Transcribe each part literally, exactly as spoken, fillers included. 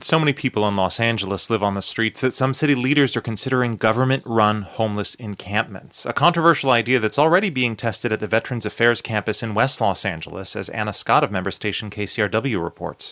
So many people in Los Angeles live on the streets that some city leaders are considering government-run homeless encampments, a controversial idea that's already being tested at the Veterans Affairs campus in West Los Angeles, as Anna Scott of member station K C R W reports.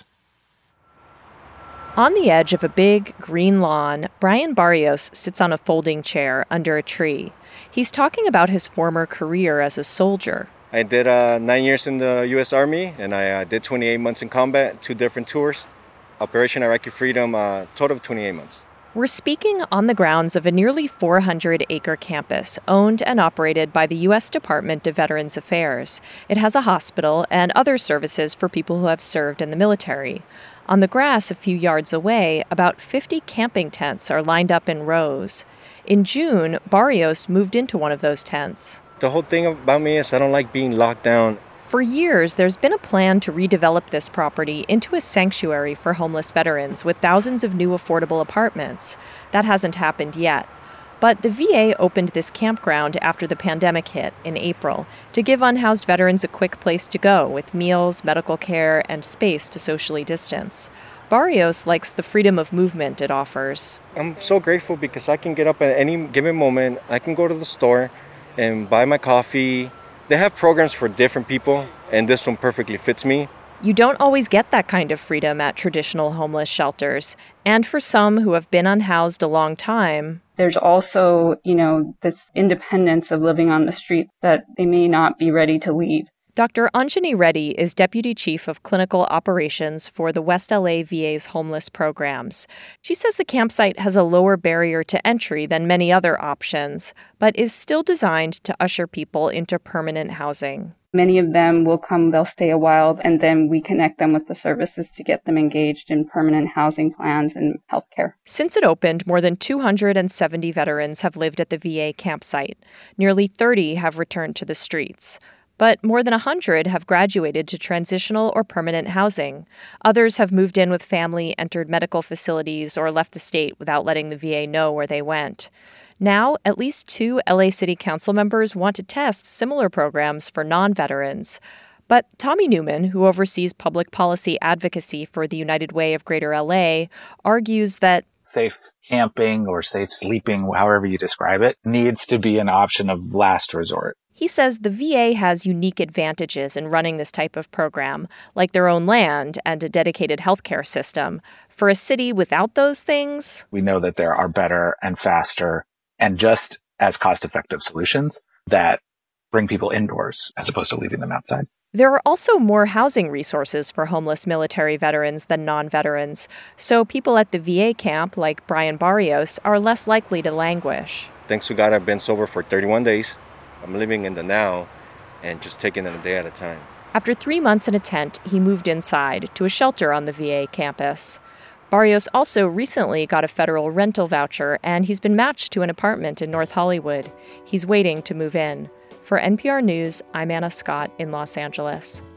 On the edge of a big, green lawn, Brian Barrios sits on a folding chair under a tree. He's talking about his former career as a soldier. I did uh, nine years in the U S Army, and I uh, did twenty-eight months in combat, two different tours. Operation Iraqi Freedom, uh, total of twenty-eight months. We're speaking on the grounds of a nearly four hundred acre campus owned and operated by the U S Department of Veterans Affairs. It has a hospital and other services for people who have served in the military. On the grass a few yards away, about fifty camping tents are lined up in rows. In June, Barrios moved into one of those tents. The whole thing about me is I don't like being locked down. For years, there's been a plan to redevelop this property into a sanctuary for homeless veterans with thousands of new affordable apartments. That hasn't happened yet. But the V A opened this campground after the pandemic hit in April to give unhoused veterans a quick place to go with meals, medical care, and space to socially distance. Barrios likes the freedom of movement it offers. I'm so grateful because I can get up at any given moment. I can go to the store and buy my coffee. They have programs for different people, and this one perfectly fits me. You don't always get that kind of freedom at traditional homeless shelters. And for some who have been unhoused a long time, there's also, you know, this independence of living on the street that they may not be ready to leave. Doctor Anjani Reddy is Deputy Chief of Clinical Operations for the West L A V A's homeless programs. She says the campsite has a lower barrier to entry than many other options, but is still designed to usher people into permanent housing. Many of them will come, they'll stay a while, and then we connect them with the services to get them engaged in permanent housing plans and healthcare. Since it opened, more than two hundred seventy veterans have lived at the V A campsite. Nearly thirty have returned to the streets. But more than one hundred have graduated to transitional or permanent housing. Others have moved in with family, entered medical facilities, or left the state without letting the V A know where they went. Now, at least two L A City Council members want to test similar programs for non-veterans. But Tommy Newman, who oversees public policy advocacy for the United Way of Greater L A, argues that safe camping or safe sleeping, however you describe it, needs to be an option of last resort. He says the V A has unique advantages in running this type of program, like their own land and a dedicated healthcare system. For a city without those things, we know that there are better and faster and just as cost-effective solutions that bring people indoors as opposed to leaving them outside. There are also more housing resources for homeless military veterans than non-veterans, so people at the V A camp, like Brian Barrios, are less likely to languish. Thanks to God, I've been sober for thirty-one days. I'm living in the now and just taking it a day at a time. After three months in a tent, he moved inside to a shelter on the V A campus. Barrios also recently got a federal rental voucher, and he's been matched to an apartment in North Hollywood. He's waiting to move in. For N P R News, I'm Anna Scott in Los Angeles.